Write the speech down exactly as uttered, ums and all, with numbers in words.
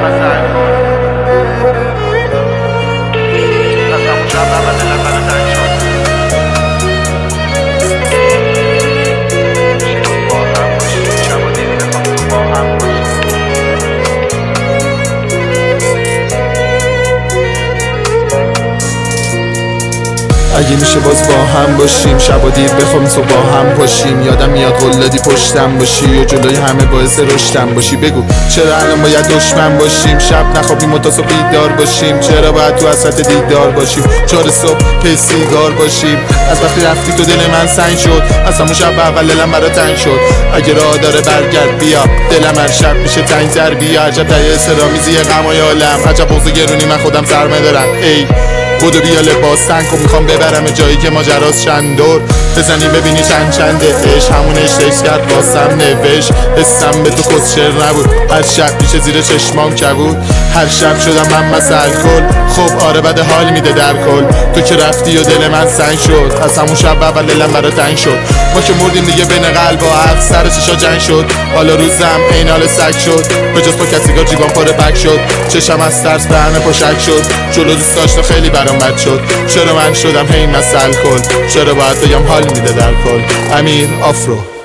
مسئله کن از همون شب اول دلم برا تنگ شد میشه با هم باشیم شب و دیدی بخوام تو با هم باشیم اگه میشه باز با هم باشیم شب و دیر بخوام تو با هم باشیم. یادم میاد قلادی پشتم باشی و جلوی همه باعث رشدم باشی. بگو چرا الان باید دشمن باشیم؟ شب نخوابیم و تا صبح بیدار باشیم. چرا باید تو حسرت دیدار باشیم؟ چهار صبح پی سیگار باشیم. از وقتی رفتی تو دل من سنگ شد، از همون شب اول دلم برا تنگ شد. اگه راه داره برگرد بیا، دلم هر شب میشه تنگ تر بیا. عجب تهیه سرامیزی غمای عالم، عجب بغض گرونی من خودم سرمه دارم. ای بودو بیا لباس تنگ کن، میخوام ببرم جایی که ماجراست چند دور بزنی ببینی چند چنده عشق همون عشق کرد واسم نوشت. حسم به تو کسچر نبود، هر شب میشه زیر چشمام کبود. هر شب شدم من مسئل کل، خب آره بده حال میده در کل. تو که رفتی و دل من سنگ شد، از همون شب اول دلم برا تنگ شد. ما که مردیم دیگه بین قلب و عقل سر چشا جنگ شد. حالا روزم این حال سگ شد، به جز با کسی گار جیبان پاره پک شد. چشم از ترس به همه پشک شد، جلو دوست داشت خیلی برام بد شد. چرا من شدم هی مسئل کل؟ چرا باید بگم حال میده در کل؟ امیر آفرو.